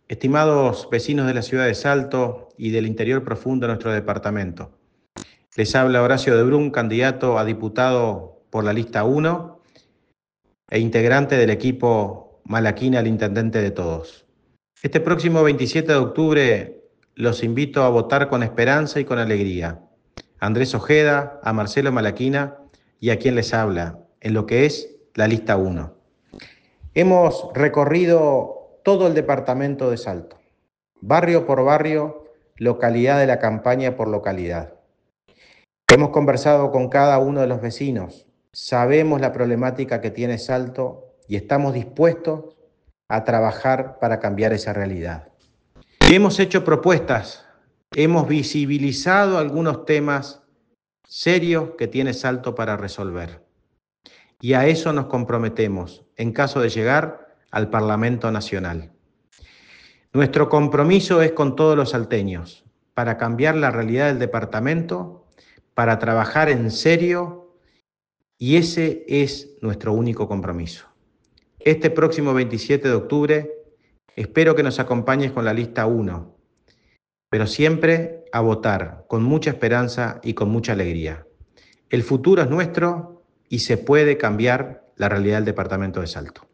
Estimados vecinos de la ciudad de Salto y del interior profundo de nuestro departamento, les habla Horacio de Brun, candidato a diputado por la lista 1 e integrante del equipo Malaquina al Intendente de Todos. Este próximo 27 de octubre los invito a votar con esperanza y con alegría. A Andrés Ojeda, a Marcelo Malaquina y a quien les habla, en lo que es la lista 1. Hemos recorrido todo el departamento de Salto, barrio por barrio, localidad de la campaña por localidad. Hemos conversado con cada uno de los vecinos, sabemos la problemática que tiene Salto y estamos dispuestos a trabajar para cambiar esa realidad. Hemos hecho propuestas, hemos visibilizado algunos temas serios que tiene Salto para resolver. Y a eso nos comprometemos en caso de llegar al Parlamento Nacional. Nuestro compromiso es con todos los salteños, para cambiar la realidad del departamento, para trabajar en serio, y ese es nuestro único compromiso. Este próximo 27 de octubre, espero que nos acompañes con la lista 1, pero siempre a votar con mucha esperanza y con mucha alegría. El futuro es nuestro y se puede cambiar la realidad del departamento de Salto.